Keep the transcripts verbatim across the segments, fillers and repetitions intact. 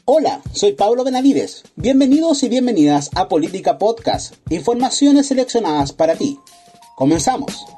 Hola, soy Pablo Benavides. Bienvenidos y bienvenidas a Política Podcast, informaciones seleccionadas para ti. Comenzamos.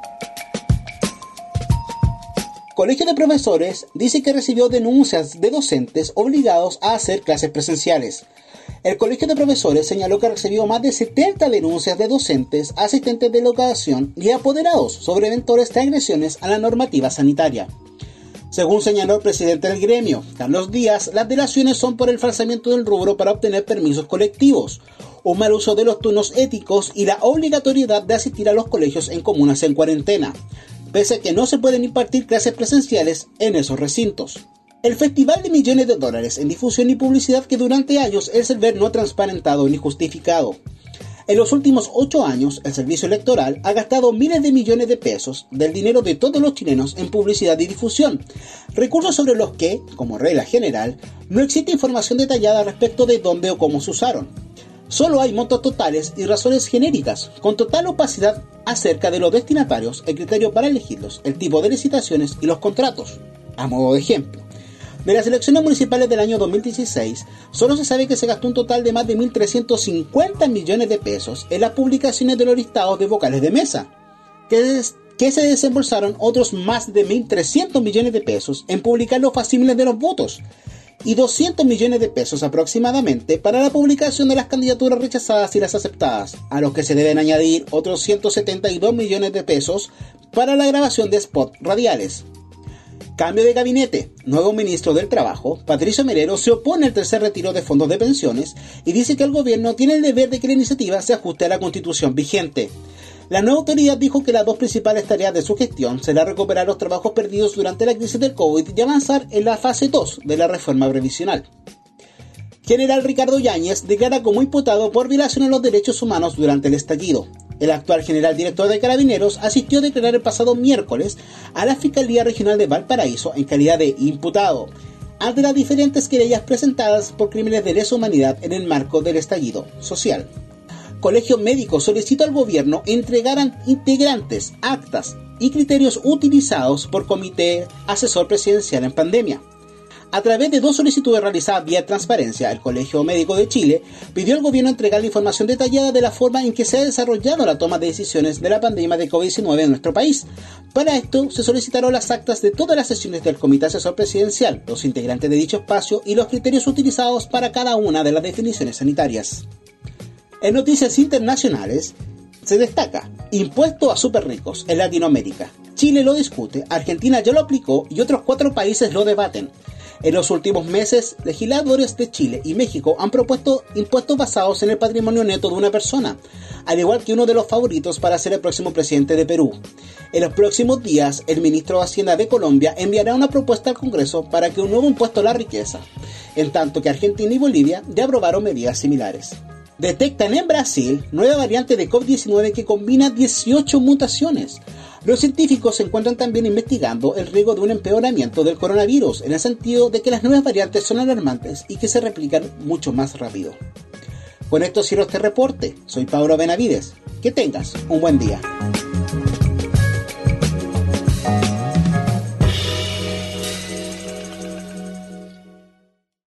Colegio de Profesores dice que recibió denuncias de docentes obligados a hacer clases presenciales. El Colegio de Profesores señaló que recibió más de setenta denuncias de docentes, asistentes de educación y apoderados sobre eventuales agresiones a la normativa sanitaria. Según señaló el presidente del gremio, Carlos Díaz, las delaciones son por el falsamiento del rubro para obtener permisos colectivos, un mal uso de los turnos éticos y la obligatoriedad de asistir a los colegios en comunas en cuarentena, pese a que no se pueden impartir clases presenciales en esos recintos. El festival de millones de dólares en difusión y publicidad que durante años el Server no ha transparentado ni justificado. En los últimos ocho años, el servicio electoral ha gastado miles de millones de pesos del dinero de todos los chilenos en publicidad y difusión, recursos sobre los que, como regla general, no existe información detallada respecto de dónde o cómo se usaron. Solo hay montos totales y razones genéricas, con total opacidad acerca de los destinatarios, el criterio para elegirlos, el tipo de licitaciones y los contratos. A modo de ejemplo, de las elecciones municipales del año dos mil dieciséis, solo se sabe que se gastó un total de más de mil trescientos cincuenta millones de pesos en las publicaciones de los listados de vocales de mesa, que, es, que se desembolsaron otros más de mil trescientos millones de pesos en publicar los facsímiles de los votos, y doscientos millones de pesos aproximadamente para la publicación de las candidaturas rechazadas y las aceptadas, a los que se deben añadir otros ciento setenta y dos millones de pesos para la grabación de spots radiales. Cambio de gabinete. Nuevo ministro del Trabajo, Patricio Merero, se opone al tercer retiro de fondos de pensiones y dice que el gobierno tiene el deber de que la iniciativa se ajuste a la constitución vigente. La nueva autoridad dijo que las dos principales tareas de su gestión será recuperar los trabajos perdidos durante la crisis del COVID y avanzar en la fase dos de la reforma previsional. General Ricardo Yáñez declara como imputado por violación a los derechos humanos durante el estallido. El actual general director de Carabineros asistió a declarar el pasado miércoles a la Fiscalía Regional de Valparaíso en calidad de imputado, ante las diferentes querellas presentadas por crímenes de lesa humanidad en el marco del estallido social. Colegio Médico solicitó al gobierno entregaran integrantes, actas y criterios utilizados por Comité Asesor Presidencial en Pandemia. A través de dos solicitudes realizadas vía transparencia, el Colegio Médico de Chile pidió al gobierno entregar la información detallada de la forma en que se ha desarrollado la toma de decisiones de la pandemia de COVID diecinueve en nuestro país. Para esto, se solicitaron las actas de todas las sesiones del Comité Asesor Presidencial, los integrantes de dicho espacio y los criterios utilizados para cada una de las definiciones sanitarias. En noticias internacionales, se destaca impuesto a superricos en Latinoamérica. Chile lo discute, Argentina ya lo aplicó y otros cuatro países lo debaten. En los últimos meses, legisladores de Chile y México han propuesto impuestos basados en el patrimonio neto de una persona, al igual que uno de los favoritos para ser el próximo presidente de Perú. En los próximos días, el ministro de Hacienda de Colombia enviará una propuesta al Congreso para que un nuevo impuesto a la riqueza, en tanto que Argentina y Bolivia ya aprobaron medidas similares. Detectan en Brasil nueva variante de COVID diecinueve que combina dieciocho mutaciones. Los científicos se encuentran también investigando el riesgo de un empeoramiento del coronavirus, en el sentido de que las nuevas variantes son alarmantes y que se replican mucho más rápido. Con esto cierro este reporte. Soy Pablo Benavides. Que tengas un buen día.